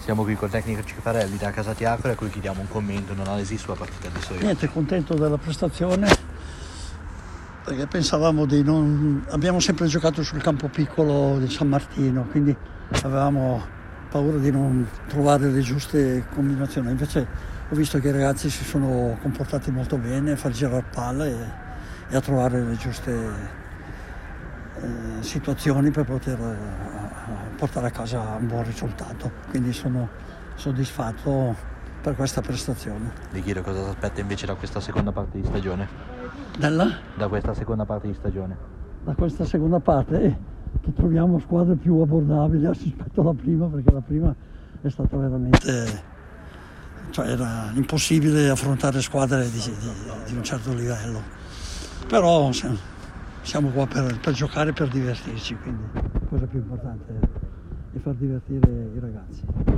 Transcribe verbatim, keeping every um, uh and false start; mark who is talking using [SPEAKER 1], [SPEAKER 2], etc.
[SPEAKER 1] Siamo qui col tecnico Cifarelli da Casa Tiacora, a cui chiediamo un commento, un'analisi sulla partita di Soriano.
[SPEAKER 2] Niente, contento della prestazione, perché pensavamo di non... abbiamo sempre giocato sul campo piccolo di San Martino, quindi avevamo paura di non trovare le giuste combinazioni. Invece ho visto che i ragazzi si sono comportati molto bene a far girare palla e, e a trovare le giuste eh, situazioni per poter eh, portare a casa un buon risultato. Quindi sono soddisfatto per questa prestazione.
[SPEAKER 1] Vi chiedo cosa si aspetta invece da questa seconda parte di stagione?
[SPEAKER 2] Dalla?
[SPEAKER 1] Da questa seconda parte di stagione.
[SPEAKER 2] Da questa seconda parte eh, che troviamo squadre più abbordabili rispetto alla prima, perché la prima è stata veramente, cioè era impossibile affrontare squadre di, di, di un certo livello. Però siamo qua per, per giocare e per divertirci, quindi la cosa più importante è far divertire i ragazzi.